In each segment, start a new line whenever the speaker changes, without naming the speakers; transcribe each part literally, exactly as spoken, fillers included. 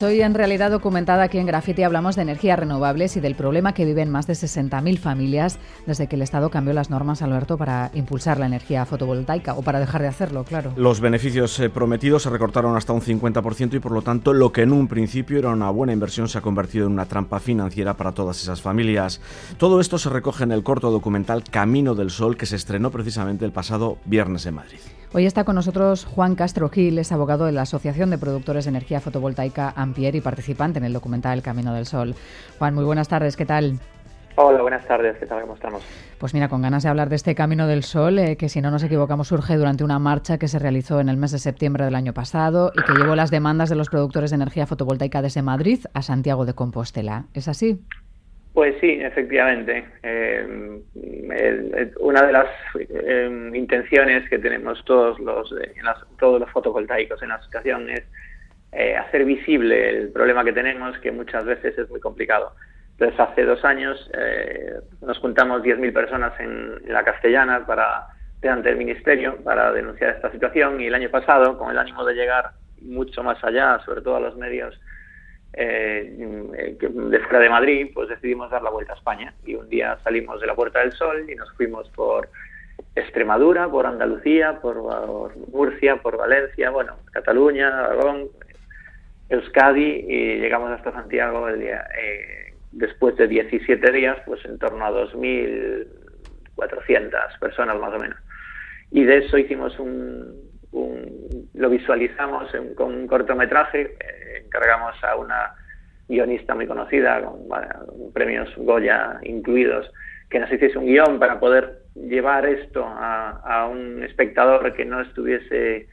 Hoy en Realidad Documentada aquí en Graffiti hablamos de energías renovables y del problema que viven más de sesenta mil familias desde que el Estado cambió las normas, Alberto, para impulsar la energía fotovoltaica o para dejar de hacerlo, claro.
Los beneficios eh, prometidos se recortaron hasta un cincuenta por ciento y por lo tanto lo que en un principio era una buena inversión se ha convertido en una trampa financiera para todas esas familias. Todo esto se recoge en el corto documental Camino del Sol que se estrenó precisamente el pasado viernes en Madrid.
Hoy está con nosotros Juan Castro Gil, es abogado de la Asociación de Productores de Energía Fotovoltaica Ampier y participante en el documental El Camino del Sol. Juan, muy buenas tardes, ¿qué tal?
Hola, buenas tardes, ¿qué tal? ¿Cómo estamos?
Pues mira, con ganas de hablar de este Camino del Sol, eh, que si no nos equivocamos surge durante una marcha que se realizó en el mes de septiembre del año pasado y que llevó las demandas de los productores de energía fotovoltaica desde Madrid a Santiago de Compostela. ¿Es así?
Pues sí, efectivamente. Eh, el, el, una de las eh, intenciones que tenemos todos los, eh, en las, todos los fotovoltaicos en la asociación es eh, hacer visible el problema que tenemos, que muchas veces es muy complicado. Entonces, hace dos años eh, nos juntamos diez mil personas en, en la Castellana para delante del Ministerio para denunciar esta situación y el año pasado, con el ánimo de llegar mucho más allá, sobre todo a los medios Eh, de fuera de Madrid, pues decidimos dar la vuelta a España y un día salimos de la Puerta del Sol y nos fuimos por Extremadura, por Andalucía, por, por Murcia, por Valencia, bueno, Cataluña, Aragón, Euskadi y llegamos hasta Santiago el día, eh, después de diecisiete días, pues en torno a dos mil cuatrocientas personas más o menos. Y de eso hicimos un Un, lo visualizamos en, con un cortometraje, eh, encargamos a una guionista muy conocida, con bueno, premios Goya incluidos, que nos hiciese un guión para poder llevar esto a, a un espectador que no estuviese,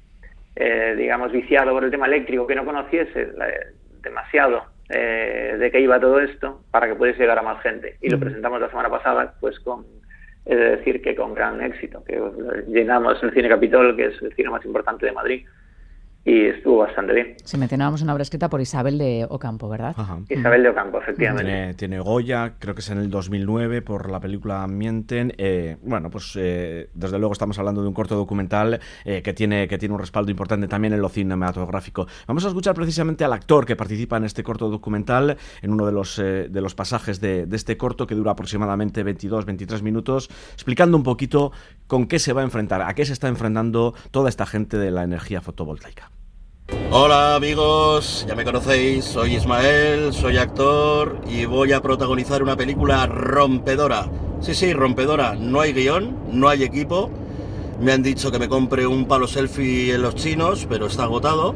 eh, digamos, viciado por el tema eléctrico, que no conociese la, demasiado eh, de qué iba todo esto, para que pudiese llegar a más gente. Y lo presentamos la semana pasada, pues con es decir, que con gran éxito, que llenamos el Cine Capitol, que es el cine más importante de Madrid, y estuvo bastante bien.
Sí, mencionábamos una obra escrita por Isabel de Ocampo, ¿verdad?
Ajá. Isabel de Ocampo, efectivamente.
Tiene, tiene Goya, creo que es en el dos mil nueve, por la película Mienten. Eh, bueno, pues eh, desde luego estamos hablando de un corto documental eh, que tiene que tiene un respaldo importante también en lo cinematográfico. Vamos a escuchar precisamente al actor que participa en este corto documental, en uno de los, eh, de los pasajes de, de este corto, que dura aproximadamente veintidós veintitrés minutos, explicando un poquito con qué se va a enfrentar, a qué se está enfrentando toda esta gente de la energía fotovoltaica.
Hola amigos, ya me conocéis, soy Ismael, soy actor y voy a protagonizar una película rompedora. Sí, sí, rompedora, no hay guión, no hay equipo. Me han dicho que me compre un palo selfie en los chinos, pero está agotado.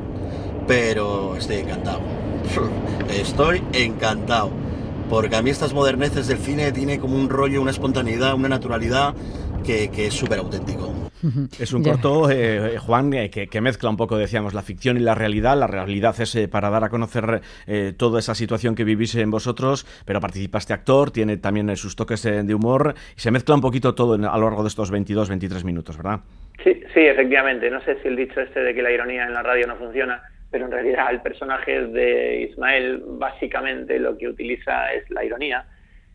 Pero estoy encantado, estoy encantado. Porque a mí estas moderneces del cine tiene como un rollo, una espontaneidad, una naturalidad que, que es súper auténtico.
Es un corto, eh, Juan, eh, que, que mezcla un poco, decíamos, la ficción y la realidad. La realidad es eh, para dar a conocer eh, toda esa situación que vivís en vosotros, pero participa este actor, tiene también eh, sus toques eh, de humor y se mezcla un poquito todo en, a lo largo de estos veintidós veintitrés minutos, ¿verdad?
Sí, sí, efectivamente. No sé si el dicho este de que la ironía en la radio no funciona, pero en realidad el personaje de Ismael básicamente lo que utiliza es la ironía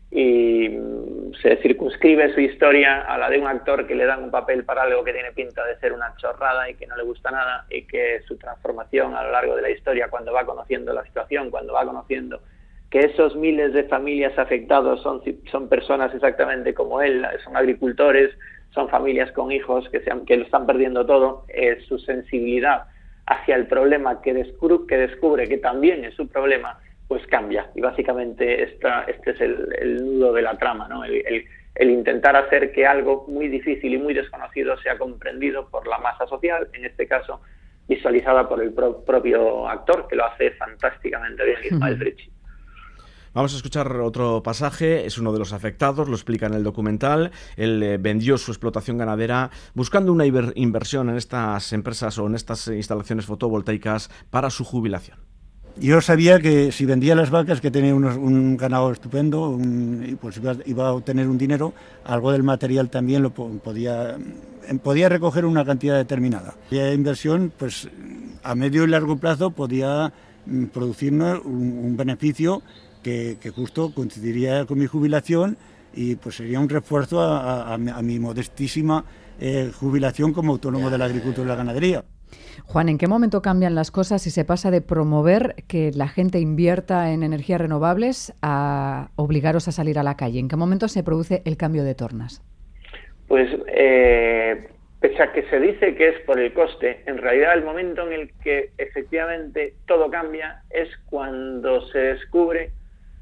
y se circunscribe su historia a la de un actor que le dan un papel para algo que tiene pinta de ser una chorrada y que no le gusta nada, y que su transformación a lo largo de la historia, cuando va conociendo la situación, cuando va conociendo que esos miles de familias afectados son, son personas exactamente como él, son agricultores, son familias con hijos que, se han, que lo están perdiendo todo, eh, su sensibilidad hacia el problema que descubre, que descubre que también es su problema, pues cambia. Y básicamente esta, este es el, el nudo de la trama, ¿no? El, el, el intentar hacer que algo muy difícil y muy desconocido sea comprendido por la masa social, en este caso visualizada por el pro, propio actor, que lo hace fantásticamente bien, Ismael Fricci.
Vamos a escuchar otro pasaje, es uno de los afectados, lo explica en el documental. Él eh, vendió su explotación ganadera buscando una inversión en estas empresas o en estas instalaciones fotovoltaicas para su jubilación.
Yo sabía que si vendía las vacas, que tenía unos, un ganado estupendo, un, pues iba, iba a obtener un dinero, algo del material también lo podía, podía recoger una cantidad determinada. La inversión, pues a medio y largo plazo, podía producirnos un, un beneficio que, que justo coincidiría con mi jubilación y pues sería un refuerzo a, a, a mi modestísima eh, jubilación como autónomo de la agricultura y la ganadería.
Juan, ¿en qué momento cambian las cosas si se pasa de promover que la gente invierta en energías renovables a obligaros a salir a la calle? ¿En qué momento se produce el cambio de tornas?
Pues, eh, pese a que se dice que es por el coste, en realidad el momento en el que efectivamente todo cambia es cuando se descubre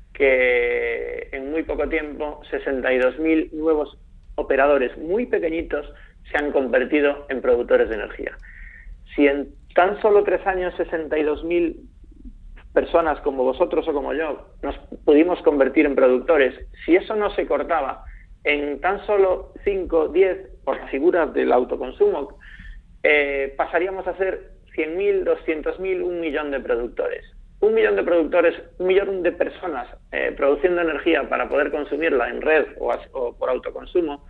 que en muy poco tiempo sesenta y dos mil nuevos operadores muy pequeñitos se han convertido en productores de energía. Si en tan solo tres años sesenta y dos mil personas como vosotros o como yo nos pudimos convertir en productores, si eso no se cortaba en tan solo cinco, diez, por la figura del autoconsumo, eh, pasaríamos a ser cien mil, doscientos mil, un millón de productores. Un millón de productores, un millón de personas eh, produciendo energía para poder consumirla en red o, as, o por autoconsumo,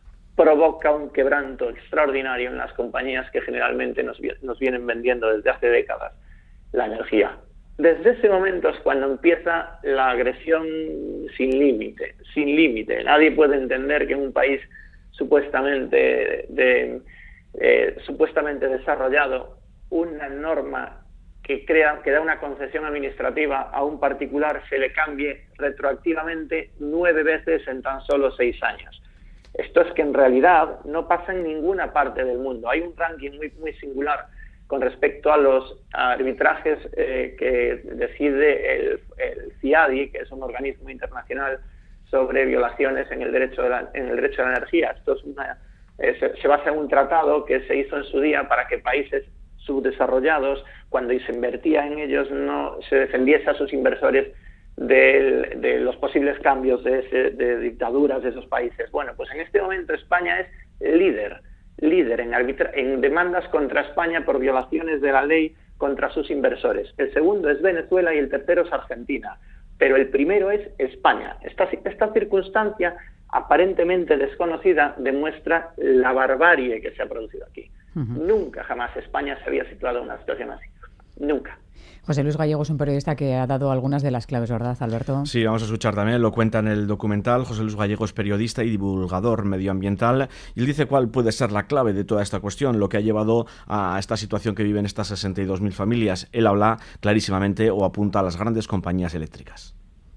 provoca un quebranto extraordinario en las compañías que generalmente nos, nos vienen vendiendo desde hace décadas la energía. Desde ese momento es cuando empieza la agresión sin límite, sin límite. Nadie puede entender que en un país supuestamente, de, eh, supuestamente desarrollado, una norma que crea, que da una concesión administrativa a un particular se le cambie retroactivamente nueve veces en tan solo seis años. Esto es que en realidad no pasa en ninguna parte del mundo. Hay un ranking muy, muy singular con respecto a los arbitrajes eh, que decide el, el C I A D I, que es un organismo internacional sobre violaciones en el derecho de la, en el derecho de la energía. Esto es una, eh, se, se basa en un tratado que se hizo en su día para que países subdesarrollados, cuando se invertía en ellos, no se defendiese a sus inversores de, de los posibles cambios de, ese, de dictaduras de esos países. Bueno, pues en este momento España es líder, líder en, arbitra en demandas contra España por violaciones de la ley contra sus inversores. El segundo es Venezuela y el tercero es Argentina. Pero el primero es España. Esta, esta circunstancia aparentemente desconocida demuestra la barbarie que se ha producido aquí. Uh-huh. Nunca, jamás España se había situado en una situación así. Nunca.
José Luis Gallego es un periodista que ha dado algunas de las claves, ¿verdad, Alberto?
Sí, vamos a escuchar también, lo cuenta en el documental. José Luis Gallego es periodista y divulgador medioambiental y él dice cuál puede ser la clave de toda esta cuestión, lo que ha llevado a esta situación que viven estas sesenta y dos mil familias. Él habla clarísimamente o apunta a las grandes compañías eléctricas.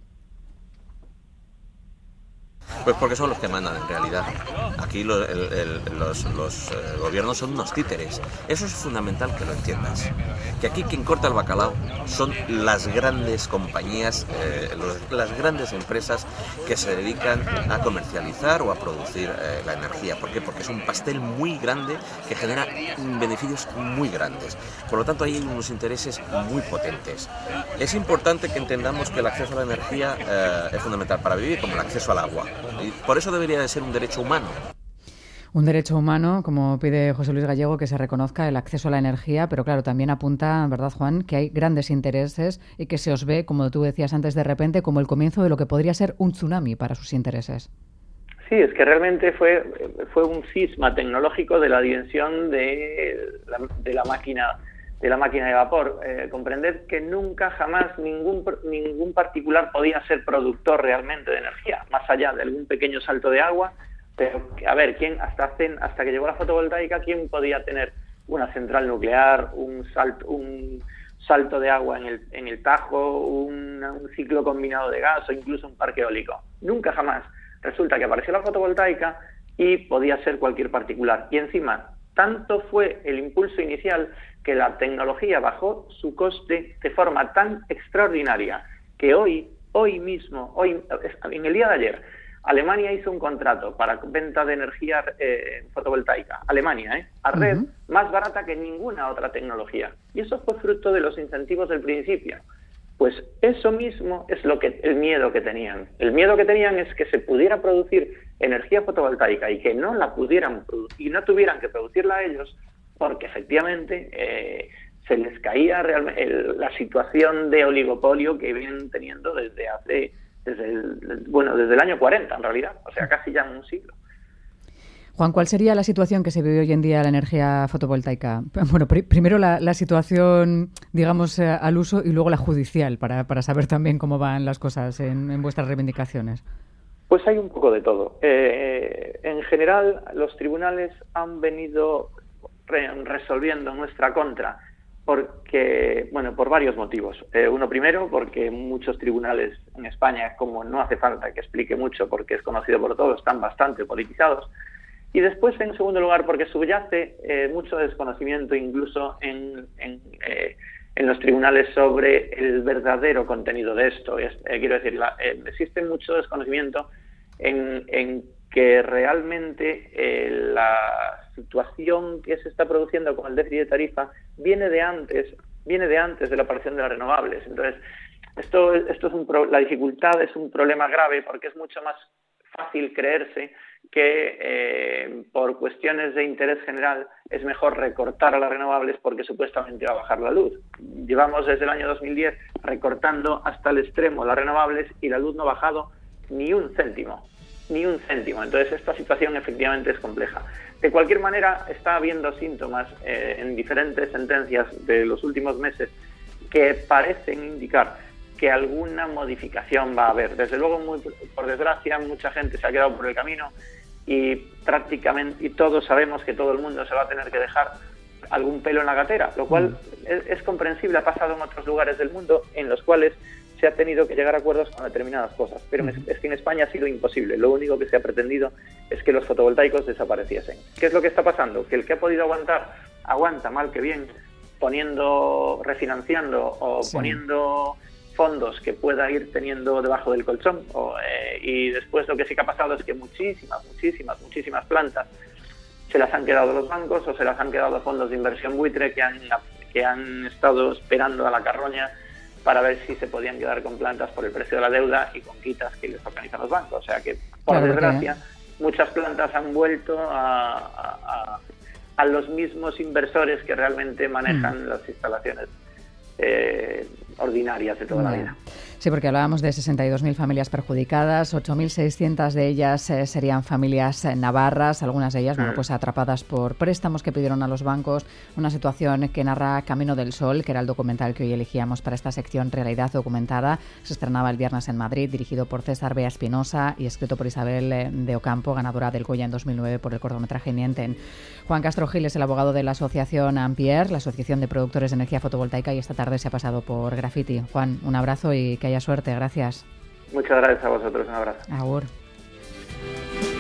Pues porque son los que mandan en realidad. Aquí lo, el, el, los, los eh, gobiernos son unos títeres. Eso es fundamental que lo entiendas. Que aquí quien corta el bacalao son las grandes compañías, eh, los, las grandes empresas que se dedican a comercializar o a producir eh, la energía. ¿Por qué? Porque es un pastel muy grande que genera beneficios muy grandes. Por lo tanto, hay unos intereses muy potentes. Es importante que entendamos que el acceso a la energía eh, es fundamental para vivir, como el acceso al agua. Y por eso debería de ser un derecho humano.
Un derecho humano, como pide José Luis Gallego, que se reconozca el acceso a la energía, pero claro, también apunta, ¿verdad, Juan?, que hay grandes intereses y que se os ve, como tú decías antes, de repente, como el comienzo de lo que podría ser un tsunami para sus intereses.
Sí, es que realmente fue, fue un cisma tecnológico de la dimensión de la, de la máquina de la máquina de vapor. Eh, comprended que nunca, jamás, ningún, ningún particular podía ser productor realmente de energía, más allá de algún pequeño salto de agua. Pero, a ver, ¿quién hasta, hace, hasta que llegó la fotovoltaica, quién podía tener una central nuclear, un salto, un salto de agua en el, en el Tajo, un, un ciclo combinado de gas o incluso un parque eólico? Nunca, jamás. Resulta que apareció la fotovoltaica y podía ser cualquier particular. Y encima, tanto fue el impulso inicial que la tecnología bajó su coste de forma tan extraordinaria que hoy, hoy mismo, hoy en el día de ayer, Alemania hizo un contrato para venta de energía eh, fotovoltaica, Alemania, ¿eh? a red, uh-huh. más barata que ninguna otra tecnología. Y eso fue fruto de los incentivos del principio. Pues eso mismo es lo que el miedo que tenían. El miedo que tenían es que se pudiera producir energía fotovoltaica y que no la pudieran y no tuvieran que producirla ellos, porque efectivamente eh, se les caía realmente el, la situación de oligopolio que vienen teniendo desde hace desde el, bueno desde el año cuarenta en realidad, o sea, casi ya un siglo.
Juan, ¿cuál sería la situación que se vive hoy en día la energía fotovoltaica? Bueno, pr primero la, la situación, digamos, eh, al uso y luego la judicial, para, para saber también cómo van las cosas en, en vuestras reivindicaciones.
Pues hay un poco de todo. Eh, en general, los tribunales han venido re resolviendo en nuestra contra, porque, bueno, por varios motivos. Eh, uno primero, porque muchos tribunales en España, como no hace falta que explique mucho porque es conocido por todos, están bastante politizados. Y después, en segundo lugar, porque subyace eh, mucho desconocimiento incluso en, en, eh, en los tribunales sobre el verdadero contenido de esto. Es, eh, quiero decir, la, eh, existe mucho desconocimiento en, en que realmente eh, la situación que se está produciendo con el déficit de tarifa viene de antes, viene de antes de la aparición de las renovables. Entonces, esto, esto es un pro, la dificultad es un problema grave porque es mucho más fácil creerse que eh, por cuestiones de interés general es mejor recortar a las renovables porque supuestamente va a bajar la luz. Llevamos desde el año dos mil diez recortando hasta el extremo las renovables y la luz no ha bajado ni un céntimo, ni un céntimo. Entonces esta situación efectivamente es compleja. De cualquier manera está habiendo síntomas eh, en diferentes sentencias de los últimos meses que parecen indicar que alguna modificación va a haber. Desde luego, muy, por desgracia, mucha gente se ha quedado por el camino y prácticamente y todos sabemos que todo el mundo se va a tener que dejar algún pelo en la gatera, lo cual mm. es, es comprensible. Ha pasado en otros lugares del mundo en los cuales se ha tenido que llegar a acuerdos con determinadas cosas, pero mm. es que en España ha sido imposible. Lo único que se ha pretendido es que los fotovoltaicos desapareciesen. ¿Qué es lo que está pasando? Que el que ha podido aguantar, aguanta mal que bien, poniendo, refinanciando o sí. poniendo fondos que pueda ir teniendo debajo del colchón. O, eh, y después lo que sí que ha pasado es que muchísimas, muchísimas, muchísimas plantas se las han quedado los bancos o se las han quedado fondos de inversión buitre que han, que han estado esperando a la carroña para ver si se podían quedar con plantas por el precio de la deuda y con quitas que les organizan los bancos. O sea que, por claro desgracia, que... muchas plantas han vuelto a, a, a, a los mismos inversores que realmente manejan mm. las instalaciones Eh, ordinarias de toda yeah. la vida.
Sí, porque hablábamos de sesenta y dos mil familias perjudicadas, ocho mil seiscientas de ellas eh, serían familias eh, navarras, algunas de ellas, mm. bueno, pues atrapadas por préstamos que pidieron a los bancos, una situación que narra Camino del Sol, que era el documental que hoy elegíamos para esta sección Realidad Documentada. Se estrenaba el viernes en Madrid, dirigido por César Bea Espinosa y escrito por Isabel eh, de Ocampo, ganadora del Goya en dos mil nueve por el cortometraje Mienten. Juan Castro Gil es el abogado de la asociación Ampere, la Asociación de Productores de Energía Fotovoltaica, y esta tarde se ha pasado por Graffiti. Juan, un abrazo y que haya suerte. Gracias.
Muchas gracias a vosotros. Un abrazo.
Agur.